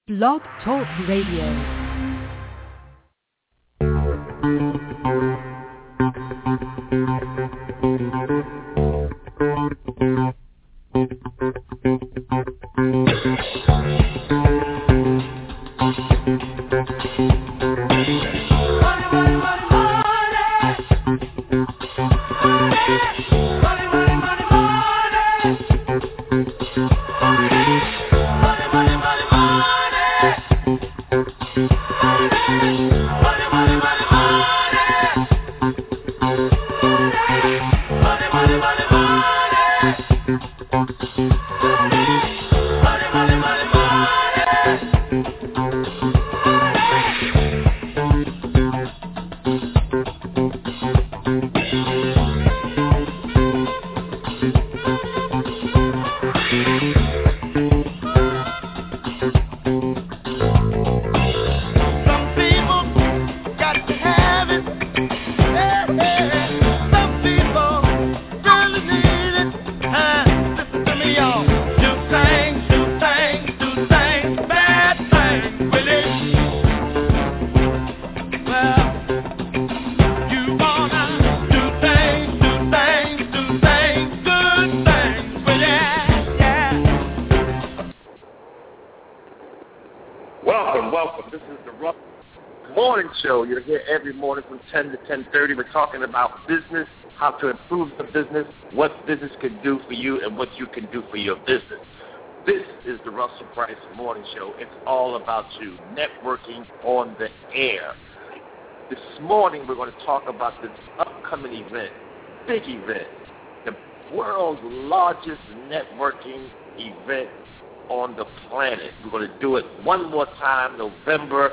Blog Talk Radio. Every morning from 10 to 10:30, we're talking about business, how to improve the business, what business can do for you, and what you can do for your business. This is the Russell Price Morning Show. It's all about you, networking on the air. This morning, we're going to talk about this upcoming event, big event, the world's largest networking event on the planet. We're going to do it one more time, November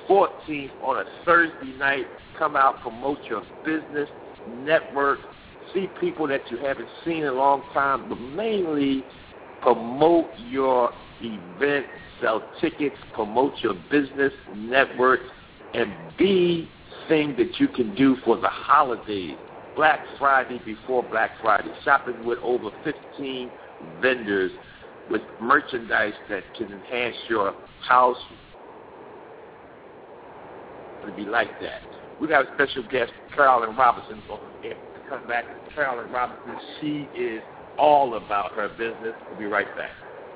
14th on a Thursday night. Come out, promote your business, network, see people that you haven't seen in a long time, but mainly promote your event, sell tickets, promote your business, network, and be thing that you can do for the holidays. Black Friday before Black Friday, shopping with over 15 vendors with merchandise that can enhance your house. To be like that. We got a special guest, Carolyn Robinson, to come back. Carolyn Robinson, she is all about her business. We'll be right back.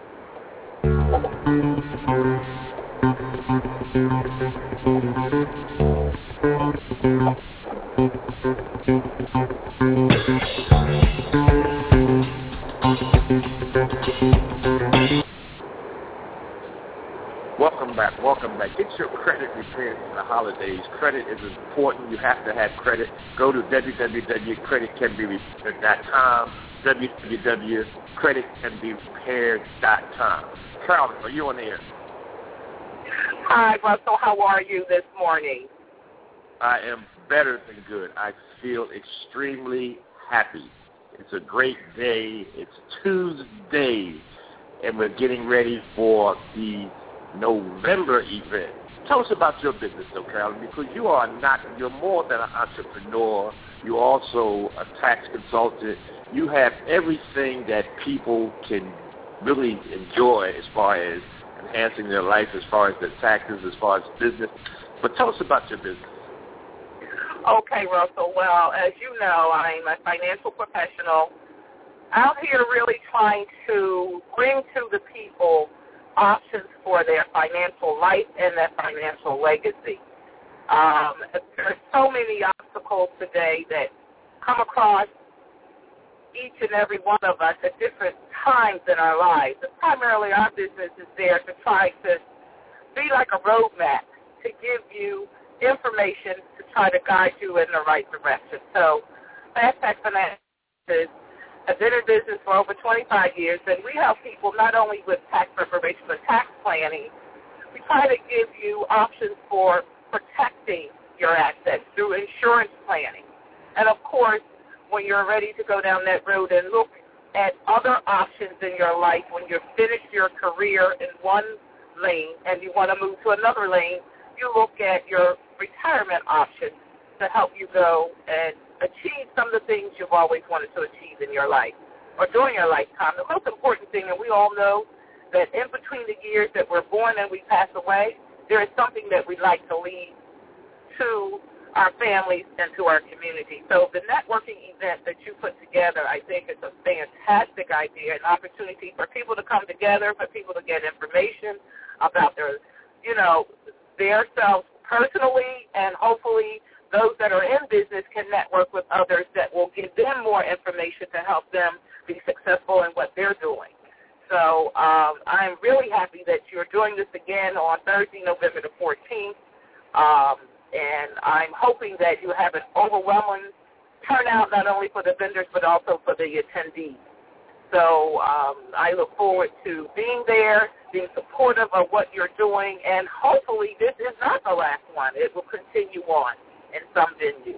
Welcome back. Get your credit repaired for the holidays. Credit is important. You have to have credit. Go to www.creditcanberepaired.com, www.creditcanberepaired.com. Carolyn, are you on the air? Hi, Russell. How are you this morning? I am better than good. I feel extremely happy. It's a great day. It's Tuesday, and we're getting ready for the November event. Tell us about your business, though, Carolyn, because you're more than an entrepreneur. You're also a tax consultant. You have everything that people can really enjoy as far as enhancing their life, as far as their taxes, as far as business. But tell us about your business. Okay, Russell. Well, as you know, I'm a financial professional out here really trying to bring to the people options for their financial life and their financial legacy. There are so many obstacles today that come across each and every one of us at different times in our lives. And primarily our business is there to try to be like a roadmap to give you information to try to guide you in the right direction. So Fast Tax Finance I've been in business for over 25 years, and we help people not only with tax preparation but tax planning. We try to give you options for protecting your assets through insurance planning. And, of course, when you're ready to go down that road and look at other options in your life, when you've finished your career in one lane and you want to move to another lane, you look at your retirement options to help you go and achieve some of the things you've always wanted to achieve in your life or during your lifetime. The most important thing, and we all know that in between the years that we're born and we pass away, there is something that we'd like to leave to our families and to our community. So the networking event that you put together, I think is a fantastic idea, an opportunity for people to come together, for people to get information about their selves personally, and hopefully those that are in business can network with others that will give them more information to help them be successful in what they're doing. So I'm really happy that you're doing this again on Thursday, November the 14th, and I'm hoping that you have an overwhelming turnout not only for the vendors but also for the attendees. So I look forward to being there, being supportive of what you're doing, and hopefully this is not the last one. It will continue on in some venue.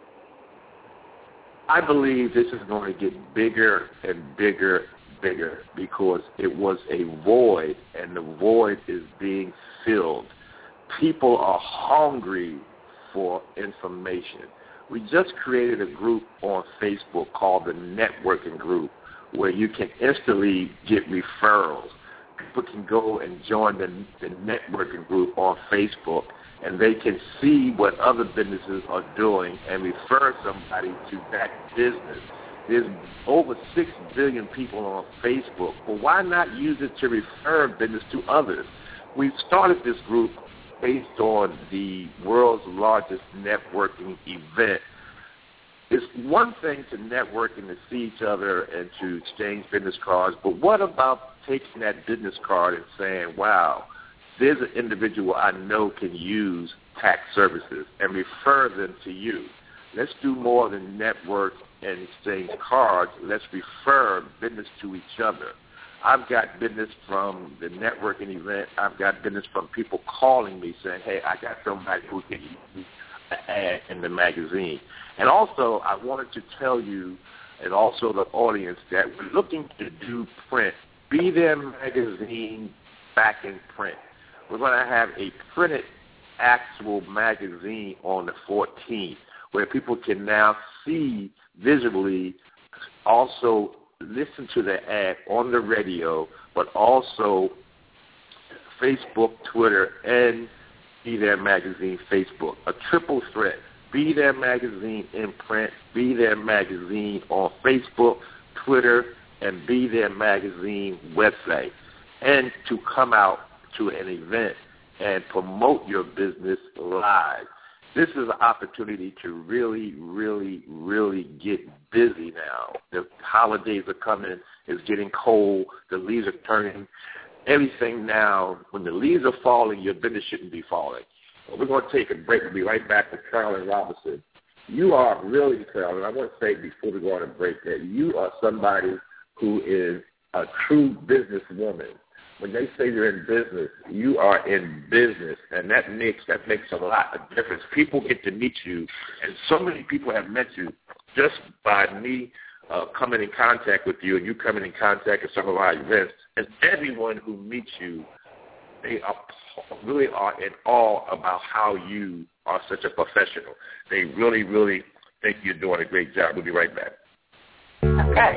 I believe this is going to get bigger and bigger because it was a void, and the void is being filled. People are hungry for information. We just created a group on Facebook called the Networking Group where you can instantly get referrals. People can go and join the networking group on Facebook, and they can see what other businesses are doing and refer somebody to that business. There's over 6 billion people on Facebook, but why not use it to refer business to others? We've started this group based on the world's largest networking event. It's one thing to network and to see each other and to exchange business cards, but what about taking that business card and saying, wow, there's an individual I know can use tax services, and refer them to you. Let's do more than network and exchange cards. Let's refer business to each other. I've got business from the networking event. I've got business from people calling me saying, hey, I got somebody who can use an ad in the magazine. And also, I wanted to tell you and also the audience that we're looking to do print. Be There magazine back in print. We're going to have a printed actual magazine on the 14th where people can now see visually, also listen to the ad on the radio, but also Facebook, Twitter, and Be There magazine Facebook. A triple threat. Be There magazine in print, Be There magazine on Facebook, Twitter, and Be There magazine website. And to come out to an event and promote your business live. This is an opportunity to really, really, really get busy now. The holidays are coming. It's getting cold. The leaves are turning. Everything now, when the leaves are falling, your business shouldn't be falling. Well, we're going to take a break. We'll be right back with Carolyn Robinson. You are really, Carolyn, I want to say before we go on a break that you are somebody who is a true businesswoman. When they say you're in business, you are in business, and that makes a lot of difference. People get to meet you, and so many people have met you just by me coming in contact with you and you coming in contact with some of our events. And everyone who meets you, they really are in awe about how you are such a professional. They really, really think you're doing a great job. We'll be right back. Okay.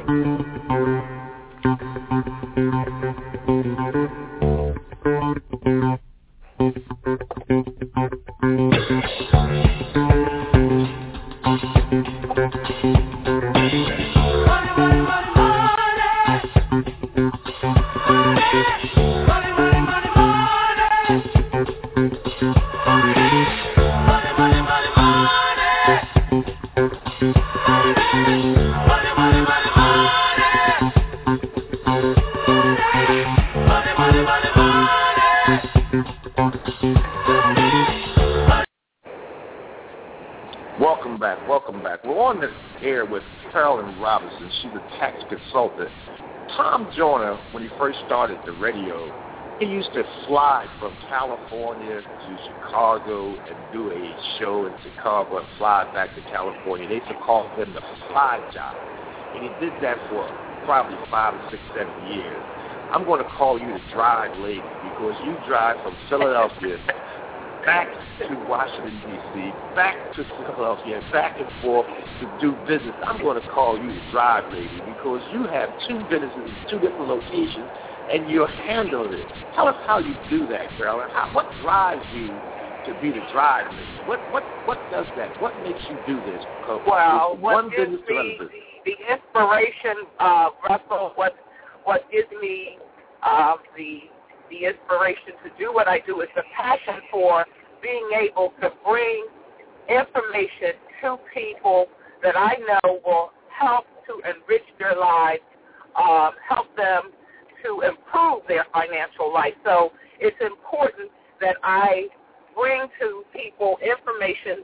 Welcome back. We're on the air with Carolyn Robinson. She's a tax consultant. Tom Joyner, when he first started the radio, he used to fly from California to Chicago and do a show in Chicago and fly back to California. They used to call him the fly job. And he did that for probably 5 or 6, 7 years. I'm going to call you the drive lady because you drive from Philadelphia back to Washington, D.C., back to Philadelphia, back and forth to do business. I'm going to call you the drive lady because you have 2 businesses in 2 different locations, and you'll handle it. Tell us how you do that, Carolyn. What drives you to be the driver? What does that? What makes you do this? Well, what gives me the inspiration, Russell, what gives me the inspiration to do what I do is the passion for being able to bring information to people that I know will help to enrich their lives, help them to improve their financial life. So it's important that I bring to people information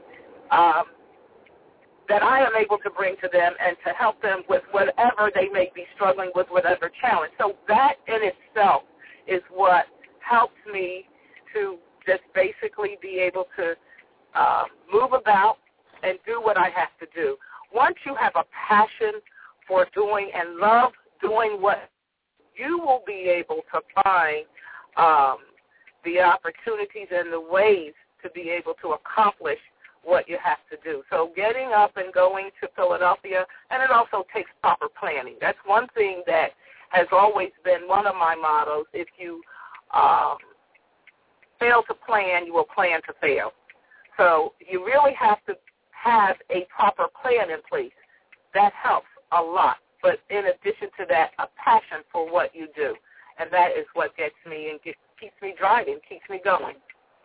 that I am able to bring to them and to help them with whatever they may be struggling with, whatever challenge. So that in itself is what helps me to just basically be able to move about and do what I have to do. Once you have a passion for doing and love doing what, you will be able to find the opportunities and the ways to be able to accomplish what you have to do. So getting up and going to Philadelphia, and it also takes proper planning. That's one thing that has always been one of my mottos. If you fail to plan, you will plan to fail. So you really have to have a proper plan in place. That helps a lot. But in addition to that, a passion for what you do. And that is what gets me and keeps me driving, keeps me going.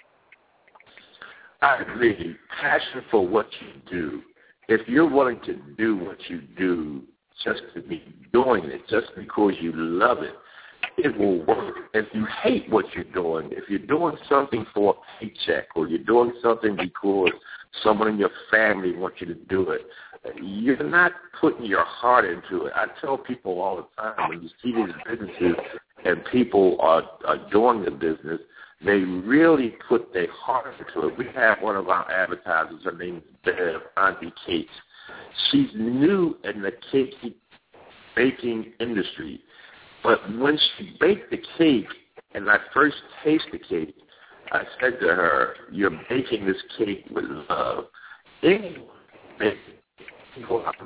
I agree. Passion for what you do. If you're willing to do what you do just to be doing it, just because you love it, it will work. If you hate what you're doing, if you're doing something for a paycheck or you're doing something because someone in your family wants you to do it, you're not putting your heart into it. I tell people all the time, when you see these businesses and people are doing the business, they really put their heart into it. We have one of our advertisers, her name is Bev, Auntie Kate. She's new in the cake baking industry. But when she baked the cake, and I first tasted the cake, I said to her, "You're baking this cake with love." Anyone can go out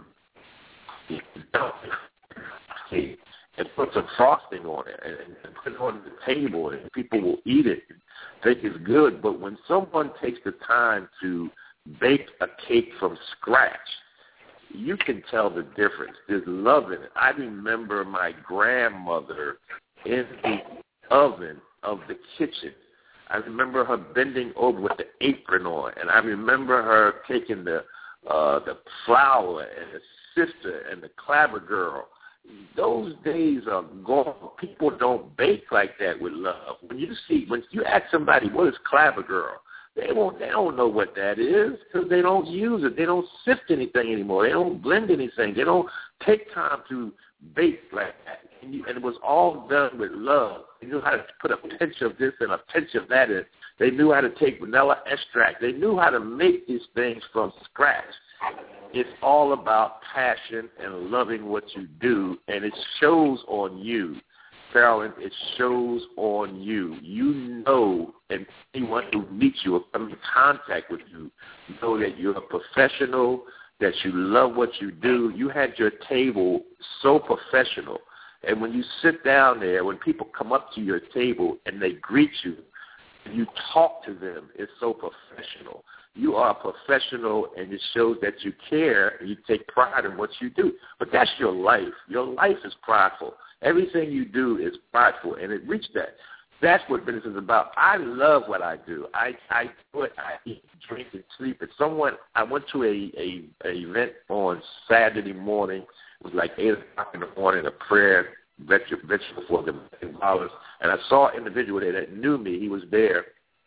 and put some frosting on it and put it on the table, and people will eat it and think it's good. But when someone takes the time to bake a cake from scratch, you can tell the difference. There's love in it. I remember my grandmother in the oven of the kitchen. I remember her bending over with the apron on, and I remember her taking the flour and the sister and the clabber girl. Those days are gone. People don't bake like that with love. When you ask somebody, what is clabber girl? They don't know what that is because they don't use it. They don't sift anything anymore. They don't blend anything. They don't take time to bake like that. And it was all done with love. They knew how to put a pinch of this and a pinch of that in. They knew how to take vanilla extract. They knew how to make these things from scratch. It's all about passion and loving what you do, and it shows on you. Carolyn, it shows on you. You know, and anyone who meets you or comes in contact with you know that you're a professional, that you love what you do. You had your table so professional. And when you sit down there, when people come up to your table and they greet you, and you talk to them, it's so professional. You are a professional, and it shows that you care and you take pride in what you do. But that's your life. Your life is prideful. Everything you do is prideful, and it reached that. That's what business is about. I love what I do. I do it. I eat, drink, and sleep. I went to a event on Saturday morning. It was like 8 o'clock in the morning, a prayer lecture for the dollars, and I saw an individual there that knew me. He was there,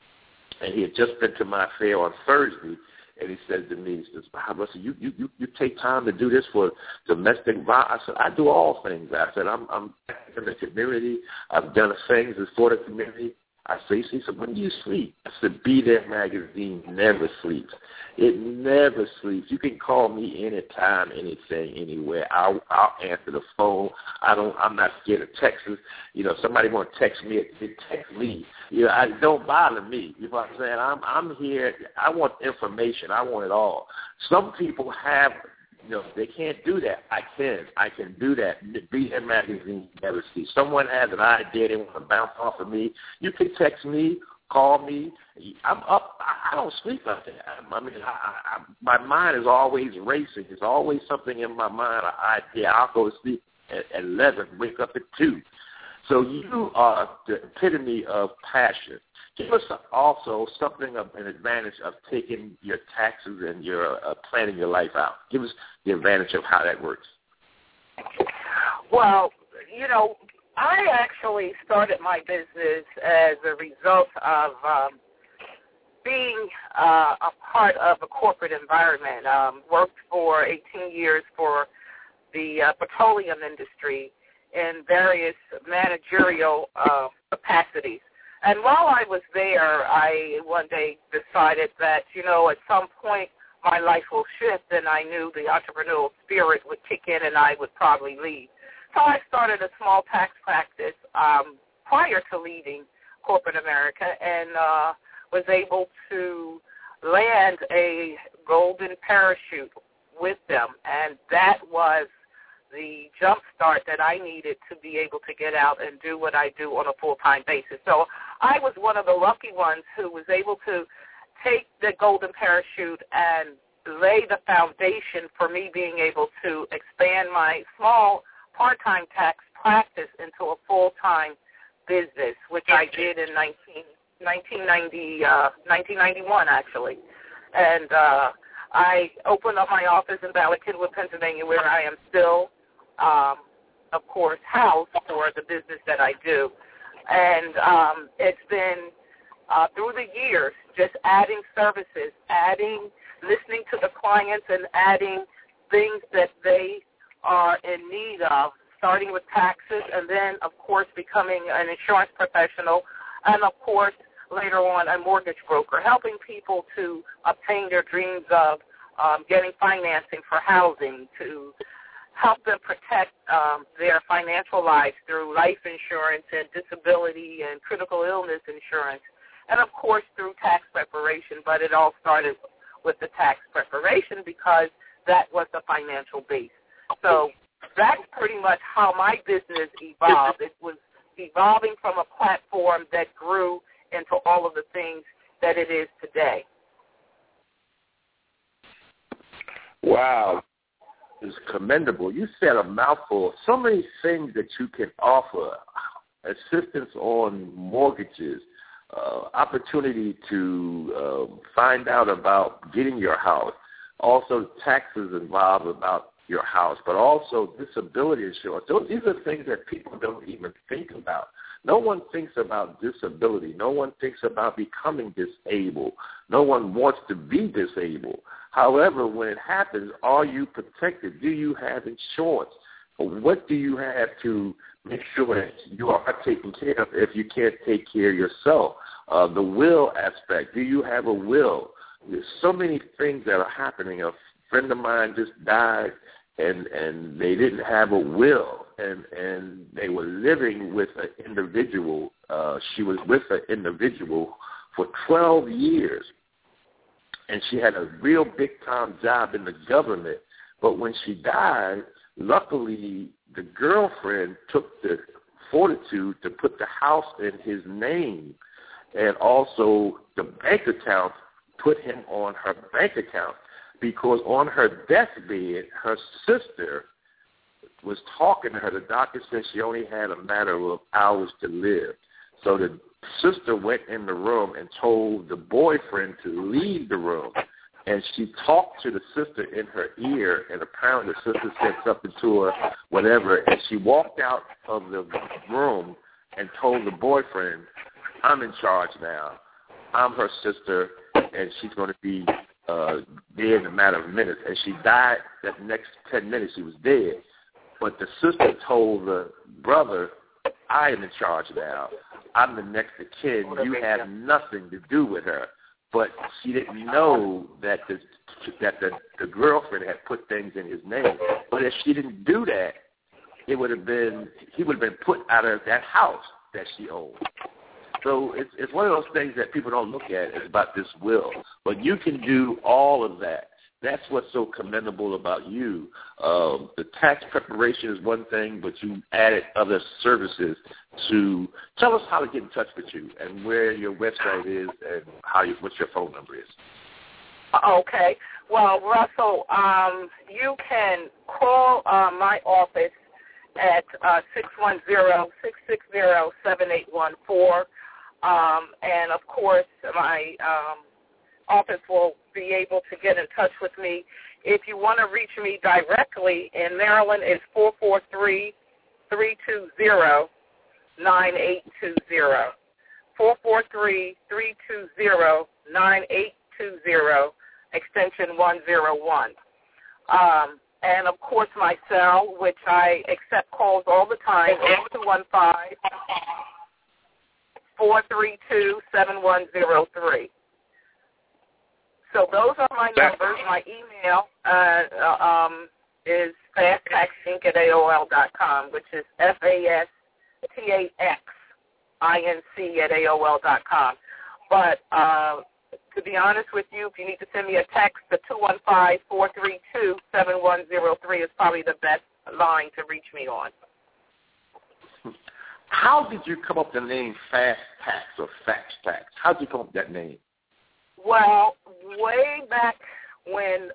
and he had just been to my fair on Thursday, and he said to me, he says, "Bob, listen, you take time to do this for domestic violence." I said, "I do all things." I said, I'm in the community. I've done things for the community. I said, he said, "When do you sleep?" I said, "Be There magazine never sleeps. It never sleeps. You can call me anytime, anything, anywhere. I'll answer the phone. I'm not scared of texts. You know, somebody want to text me, text me. You know, it don't bother me. You know what I'm saying? I'm here. I want information. I want it all. Some people have they can't do that. I can do that. Be in magazine, you never see. Someone has an idea they want to bounce off of me. You can text me, call me. I'm up. I don't sleep like that. I mean, my mind is always racing. There's always something in my mind, an idea. I'll go to sleep at 11, wake up at 2. So you are the epitome of passion. Give us also something of an advantage of taking your taxes and your planning your life out. Give us the advantage of how that works. Well, I actually started my business as a result of being a part of a corporate environment. Worked for 18 years for the petroleum industry in various managerial capacities. And while I was there, I one day decided that, at some point my life will shift, and I knew the entrepreneurial spirit would kick in and I would probably leave. So I started a small tax practice prior to leaving corporate America and was able to land a golden parachute with them, and that was the jump start that I needed to be able to get out and do what I do on a full-time basis. So I was one of the lucky ones who was able to take the golden parachute and lay the foundation for me being able to expand my small part-time tax practice into a full-time business, which I did in 1991, actually. And I opened up my office in Ballard Kenwood, Pennsylvania, where I am still, of course, housed for the business that I do. And it's been, through the years, just adding services, listening to the clients and adding things that they are in need of, starting with taxes and then, of course, becoming an insurance professional and, of course, later on a mortgage broker, helping people to obtain their dreams of getting financing for housing, to help them protect their financial lives through life insurance and disability and critical illness insurance, and, of course, through tax preparation. But it all started with the tax preparation because that was the financial base. So that's pretty much how my business evolved. It was evolving from a platform that grew into all of the things that it is today. Wow. It's commendable. You said a mouthful. So many things that you can offer. Assistance on mortgages, opportunity to find out about getting your house, also taxes involved about your house, but also disability insurance. These are things that people don't even think about. No one thinks about disability. No one thinks about becoming disabled. No one wants to be disabled. However, when it happens, are you protected? Do you have insurance? What do you have to make sure that you are taken care of if you can't take care of yourself? The will aspect. Do you have a will? There's so many things that are happening. A friend of mine just died, and they didn't have a will, and they were living with an individual. She was with an individual for 12 years, and she had a real big-time job in the government. But when she died, luckily the girlfriend took the fortitude to put the house in his name, and also the bank account put him on her bank account. Because on her deathbed, her sister was talking to her. The doctor said she only had a matter of hours to live. So the sister went in the room and told the boyfriend to leave the room. And she talked to the sister in her ear, and apparently the sister said something to her, whatever. And she walked out of the room and told the boyfriend, I'm in charge now. I'm her sister, and she's going to be dead in a matter of minutes. And she died that next 10 minutes. She was dead. But the sister told the brother, I am in charge now. I'm the next of kin. You have nothing to do with her. But she didn't know that the girlfriend had put things in his name. But if she didn't do that, he would have been put out of that house that she owned. So it's one of those things that people don't look at is about this will. But you can do all of that. That's what's so commendable about you. The tax preparation is one thing, but you added other services to tell us how to get in touch with you and where your website is and what your phone number is. Okay. Well, Russell, you can call my office at 610-660-7814. And, of course, my office will be able to get in touch with me. If you want to reach me directly in Maryland, it's 443-320-9820. 443-320-9820, extension 101. And, of course, my cell, which I accept calls all the time, is 215-432-7103. So those are my numbers. My email is fasttaxinc@AOL.com, which is FASTAXINC@AOL.com. But to be honest with you, if you need to send me a text, the 215-432-7103 is probably the best line to reach me on. How did you come up with the name Fast Tax or Fax Tax? How did you come up with that name? Well, way back when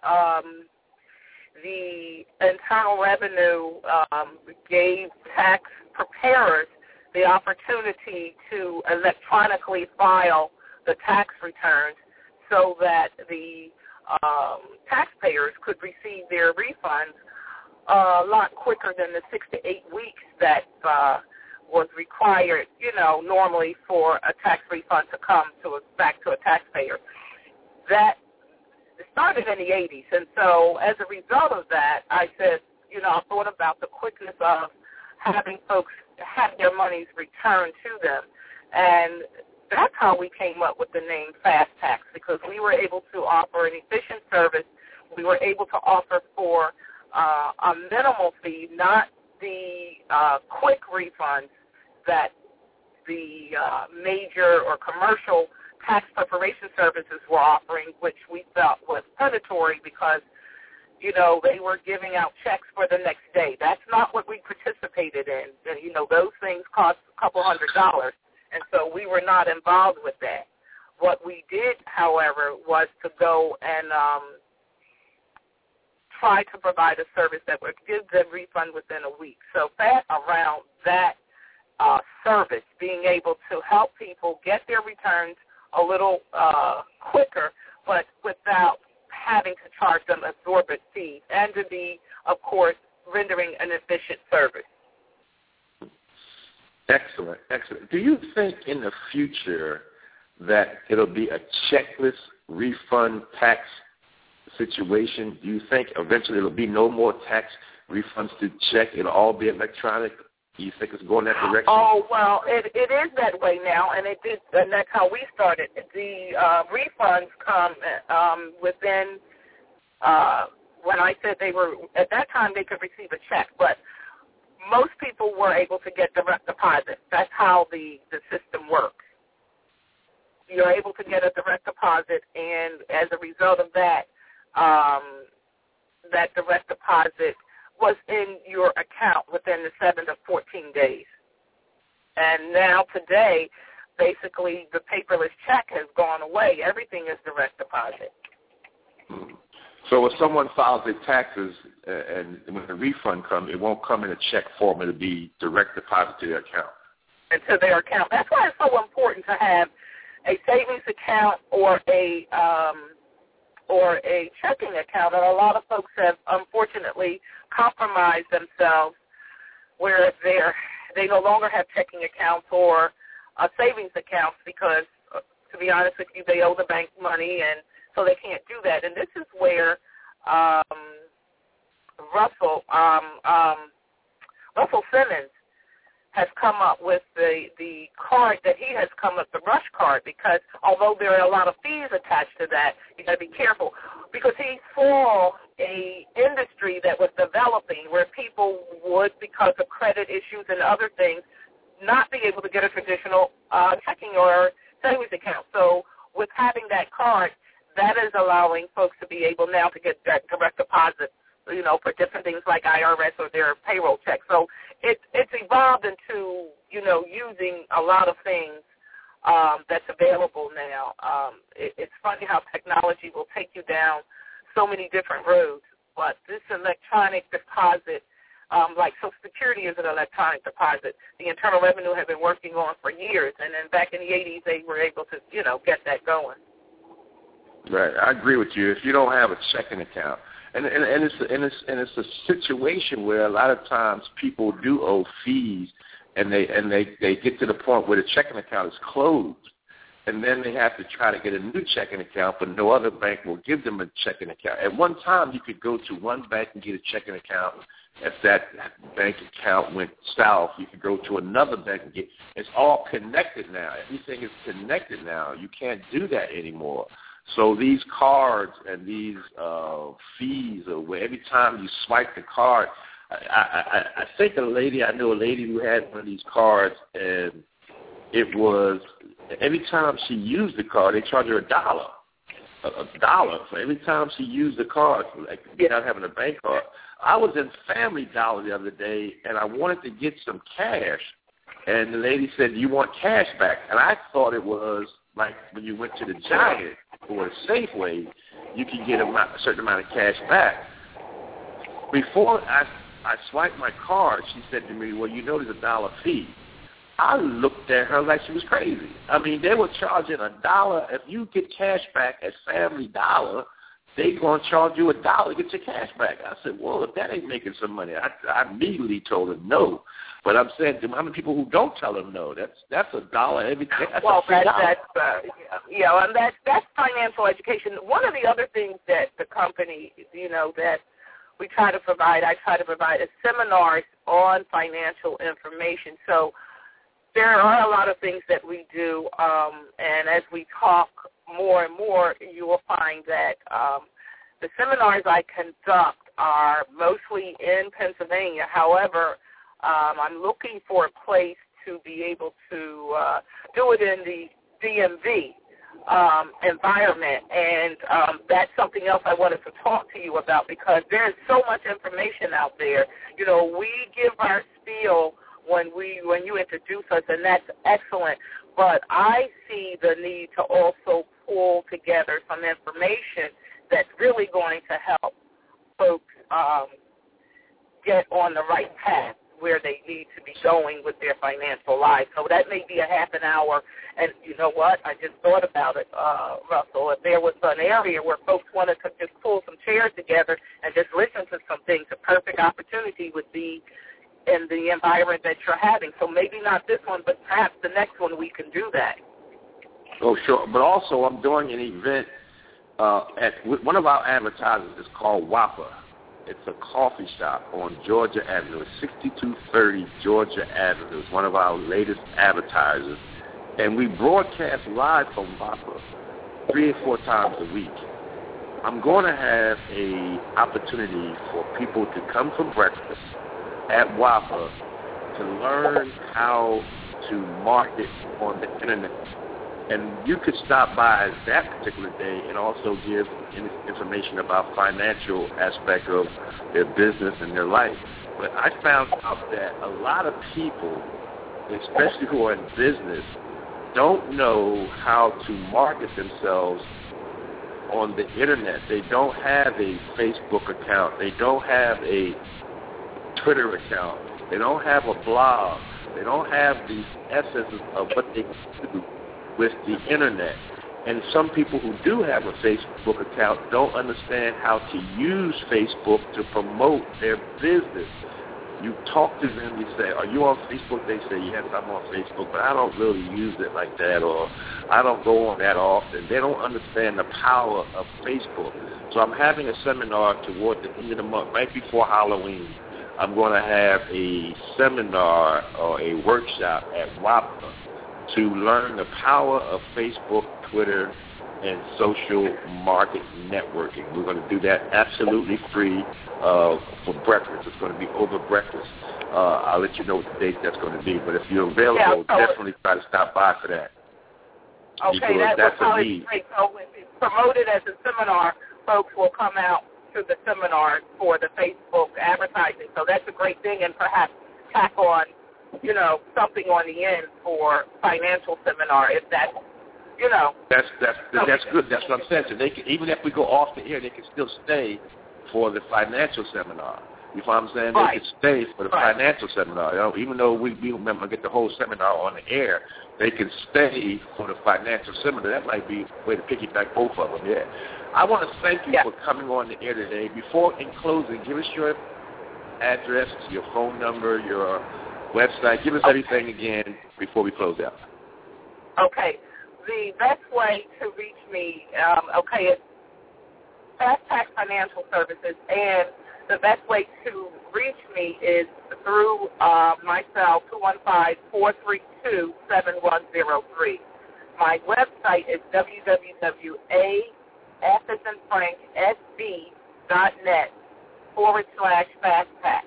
the Internal Revenue gave tax preparers the opportunity to electronically file the tax returns so that the taxpayers could receive their refunds a lot quicker than the 6 to 8 weeks that was required, normally for a tax refund to come back to a taxpayer. That started in the 80s, and so as a result of that, I said, I thought about the quickness of having folks have their monies returned to them, and that's how we came up with the name Fast Tax, because we were able to offer an efficient service. We were able to offer for a minimal fee, not the quick refunds that the major or commercial tax preparation services were offering, which we felt was predatory because, they were giving out checks for the next day. That's not what we participated in. Those things cost a couple $100, and so we were not involved with that. What we did, however, was to go and try to provide a service that would give them refund within a week. So around that service, being able to help people get their returns a little quicker, but without having to charge them exorbitant fees, and to be, of course, rendering an efficient service. Excellent, excellent. Do you think in the future that it'll be a checkless refund tax situation? Do you think eventually there'll be no more tax refunds to check? It'll all be electronic? Do you think it's going that direction? Oh, well, it is that way now, and and that's how we started. The refunds come within, when I said they were, at that time they could receive a check, but most people were able to get direct deposit. That's how the system works. You're able to get a direct deposit, and as a result of that, that direct deposit was in your account within the 7 to 14 days. And now today, basically, the paperless check has gone away. Everything is direct deposit. So if someone files their taxes and when the refund comes, it won't come in a check form. It'll be direct deposit to their account. And to their account. That's why it's so important to have a savings account or a checking account. And a lot of folks have, unfortunately, compromised themselves where they no longer have checking accounts or savings accounts because, to be honest with you, they owe the bank money, and so they can't do that. And this is where Russell Simmons has come up with the card that he has come up, the Rush card, because although there are a lot of fees attached to that, you got to be careful, because he saw a industry that was developing where people would, because of credit issues and other things, not be able to get a traditional checking or savings account. So with having that card, that is allowing folks to be able now to get that direct deposit, for different things like IRS or their payroll checks. So it's evolved into, using a lot of things that's available now. It's funny how technology will take you down so many different roads, but this electronic deposit, like Social Security is an electronic deposit, the Internal Revenue had been working on for years, and then back in the 80s they were able to, get that going. Right, I agree with you. If you don't have a checking account, and it's a situation where a lot of times people do owe fees, and they get to the point where the checking account is closed, and then they have to try to get a new checking account, but no other bank will give them a checking account. At one time, you could go to one bank and get a checking account. If that bank account went south, you could go to another bank and get. It's all connected now. Everything is connected now. You can't do that anymore. So these cards and these fees, or where every time you swipe the card, I think I knew a lady who had one of these cards, and it was every time she used the card, they charged her $1 for every time she used the card, like without having a bank card. I was in Family Dollar the other day, and I wanted to get some cash, and the lady said, "You want cash back?" And I thought it was like when you went to the Giant or the Safeway, you could get a certain amount of cash back. Before I swiped my card, she said to me, "Well, there's $1 fee." I looked at her like she was crazy. I mean, they were charging $1. If you get cash back at Family Dollar, they're going to charge you $1 to get your cash back. I said, well, if that ain't making some money, I immediately told her no. But I'm saying, how many people who don't tell them no? That's $1 every day. And that's financial education. One of the other things that the company, that we try to provide, I try to provide, is seminars on financial information. So there are a lot of things that we do, and as we talk more and more, you will find that the seminars I conduct are mostly in Pennsylvania. However, I'm looking for a place to be able to do it in the DMV environment, and that's something else I wanted to talk to you about, because there's so much information out there. We give our spiel when you introduce us, and that's excellent, but I see the need to also pull together some information that's really going to help folks get on the right path where they need to be going with their financial life. So that may be a half an hour. And you know what? I just thought about it, Russell. If there was an area where folks wanted to just pull some chairs together and just listen to some things, a perfect opportunity would be in the environment that you're having. So maybe not this one, but perhaps the next one we can do that. Oh, sure. But also I'm doing an event at one of our advertisers is called Whopper. It's a coffee shop on Georgia Avenue, 6230 Georgia Avenue. It's one of our latest advertisers. And we broadcast live from Whopper 3 or 4 times a week. I'm going to have an opportunity for people to come for breakfast at Whopper to learn how to market on the internet. And you could stop by that particular day and also give information about financial aspect of their business and their life. But I found out that a lot of people, especially who are in business, don't know how to market themselves on the internet. They don't have a Facebook account. They don't have a Twitter account. They don't have a blog. They don't have the essence of what they do with the internet. And some people who do have a Facebook account don't understand how to use Facebook to promote their business. You talk to them, you say, are you on Facebook? They say, yes, I'm on Facebook, but I don't really use it like that, or I don't go on that often. They don't understand the power of Facebook. So I'm having a seminar toward the end of the month, right before Halloween. I'm going to have a seminar or a workshop at Whopper to learn the power of Facebook, Twitter, and social market networking. We're going to do that absolutely free for breakfast. It's going to be over breakfast. I'll let you know what the date that's going to be. But if you're available, definitely try to stop by for that. Okay, that's probably great. So promote it as a seminar, folks will come out to the seminar for the Facebook advertising. So that's a great thing, and perhaps tack on, something on the end for financial seminar if that's, That's good. That's what I'm saying. So they can, even if we go off the air, they can still stay for the financial seminar. You know what I'm saying? Right. They can stay for the financial seminar. Even though we remember get the whole seminar on the air, they can stay for the financial seminar. That might be a way to piggyback both of them. Yeah. I want to thank you for coming on the air today. Before, in closing, give us your address, your phone number, your website. Give us everything again before we close out. Okay. The best way to reach me, it's Fast Tax Financial Services, and the best way to reach me is through my cell, 215-432-7103. My website is www.afsandfranksb.net/FastTax.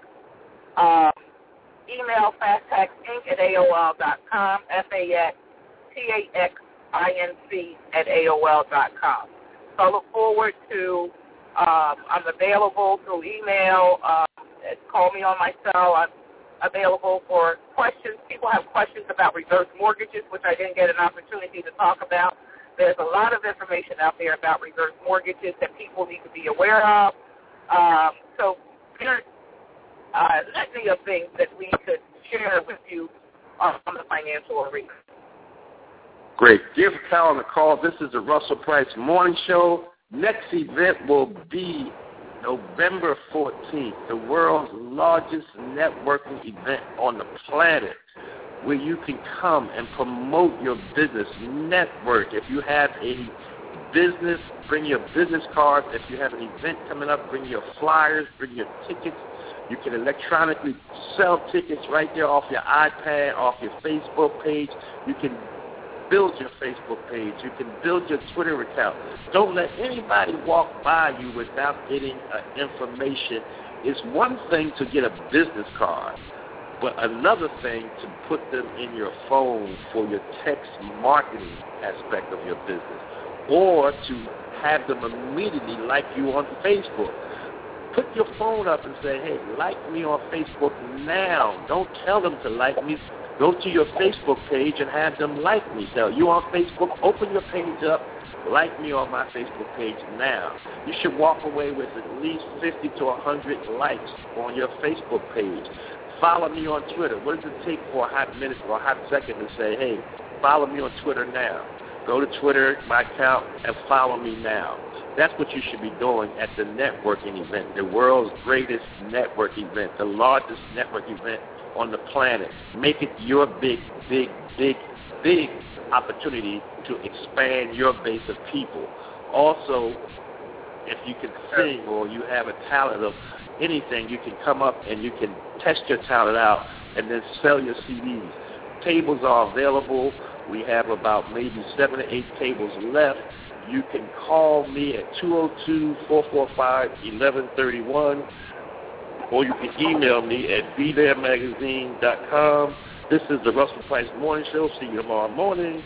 Email fasttaxinc@AOL.com, FASTAXINC@AOL.com. So I look forward to, I'm available through email. Call me on my cell. I'm available for questions. People have questions about reverse mortgages, which I didn't get an opportunity to talk about. There's a lot of information out there about reverse mortgages that people need to be aware of. So there's plenty of things that we could share with you on the financial arena. Great. Give Carolyn a call. This is the Russell Price Morning Show. Next event will be November 14th, the world's largest networking event on the planet, where you can come and promote your business, network. If you have a business, bring your business cards. If you have an event coming up, bring your flyers, bring your tickets. You can electronically sell tickets right there off your iPad, off your Facebook page. You can build your Facebook page. You can build your Twitter account. Don't let anybody walk by you without getting information. It's one thing to get a business card, but another thing to put them in your phone for your text marketing aspect of your business, or to have them immediately like you on Facebook. Put your phone up and say, hey, like me on Facebook now. Don't tell them to like me. Go to your Facebook page and have them like me. So you on Facebook, open your page up, like me on my Facebook page now. You should walk away with at least 50 to 100 likes on your Facebook page. Follow me on Twitter. What does it take for a hot minute or a hot second to say, hey, follow me on Twitter now? Go to Twitter, my account, and follow me now. That's what you should be doing at the networking event, the world's greatest network event, the largest network event on the planet. Make it your big, big, big, big opportunity to expand your base of people. Also, if you can sing or you have a talent of anything, you can come up and you can test your talent out and then sell your CDs. Tables are available. We have about maybe 7 or 8 tables left. You can call me at 202-445-1131, or you can email me at BeThereMagazine.com. This is the Russell Price Morning Show. See you tomorrow morning.